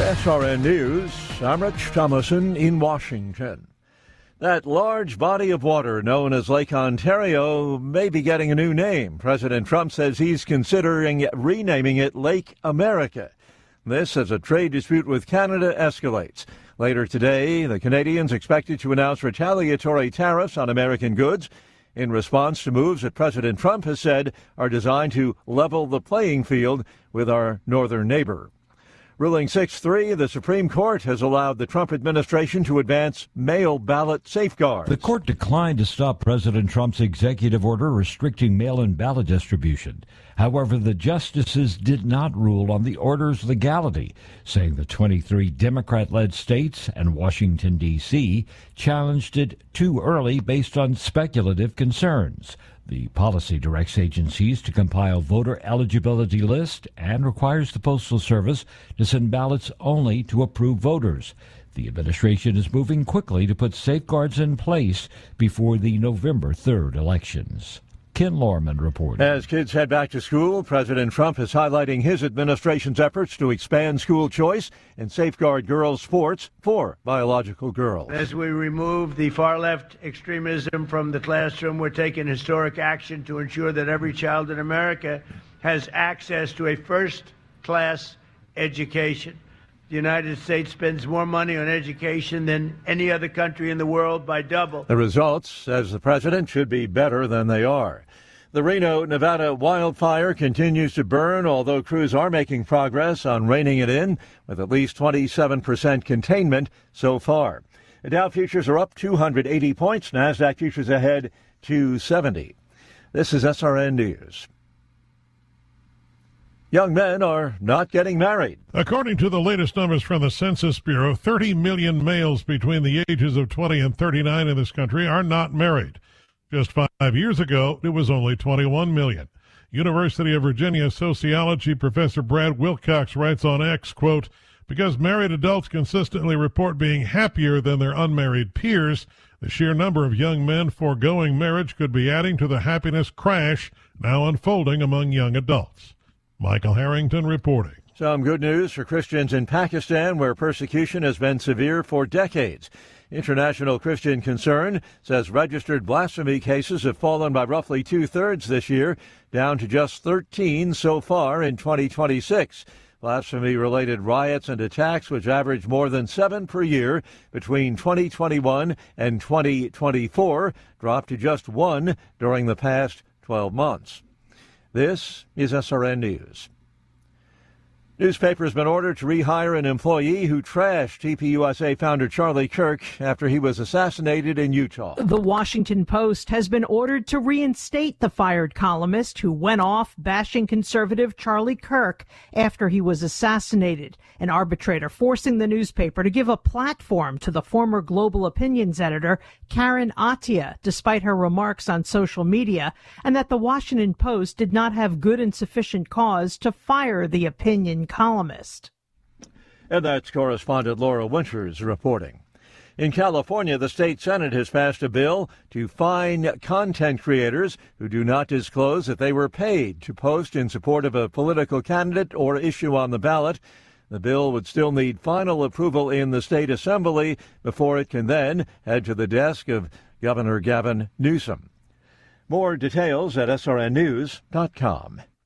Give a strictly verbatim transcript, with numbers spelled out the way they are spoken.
S R N News, I'm Rich Thomason in Washington. That large body of water known as Lake Ontario may be getting a new name. President Trump says he's considering renaming it Lake America. This as a trade dispute with Canada escalates. Later today, the Canadians expected to announce retaliatory tariffs on American goods in response to moves that President Trump has said are designed to level the playing field with our northern neighbor. Ruling six three, the Supreme Court has allowed the Trump administration to advance mail ballot safeguards. The court declined to stop President Trump's executive order restricting mail-in ballot distribution. However, the justices did not rule on the order's legality, saying the twenty-three Democrat-led states and Washington, D C challenged it too early based on speculative concerns. The policy directs agencies to compile voter eligibility list and requires the Postal Service to send ballots only to approved voters. The administration is moving quickly to put safeguards in place before the November third elections. Ken Lorman reporting. As kids head back to school, President Trump is highlighting his administration's efforts to expand school choice and safeguard girls' sports for biological girls. As we remove the far-left extremism from the classroom, we're taking historic action to ensure that every child in America has access to a first-class education. The United States spends more money on education than any other country in the world by double. The results, says the president, should be better than they are. The Reno, Nevada wildfire continues to burn, although crews are making progress on reining it in, with at least twenty-seven percent containment so far. The Dow futures are up two hundred eighty points. NASDAQ futures ahead two seventy. This is S R N News. Young men are not getting married. According to the latest numbers from the Census Bureau, thirty million males between the ages of twenty and thirty-nine in this country are not married. Just five years ago, it was only twenty-one million. University of Virginia sociology professor Brad Wilcox writes on X, quote, because married adults consistently report being happier than their unmarried peers, the sheer number of young men foregoing marriage could be adding to the happiness crash now unfolding among young adults. Michael Harrington reporting. Some good news for Christians in Pakistan, where persecution has been severe for decades. International Christian Concern says registered blasphemy cases have fallen by roughly two-thirds this year, down to just thirteen so far in twenty twenty-six. Blasphemy-related riots and attacks, which averaged more than seven per year between twenty twenty-one and twenty twenty-four, dropped to just one during the past twelve months. This is S R N News. Newspaper has been ordered to rehire an employee who trashed T P U S A founder Charlie Kirk after he was assassinated in Utah. The Washington Post has been ordered to reinstate the fired columnist who went off bashing conservative Charlie Kirk after he was assassinated, an arbitrator forcing the newspaper to give a platform to the former Global Opinions editor Karen Attiah, despite her remarks on social media, and that the Washington Post did not have good and sufficient cause to fire the opinion columnist. And that's correspondent Laura Winters reporting. In California, the state Senate has passed a bill to fine content creators who do not disclose that they were paid to post in support of a political candidate or issue on the ballot. The bill would still need final approval in the state assembly before it can then head to the desk of Governor Gavin Newsom. More details at S R N news dot com.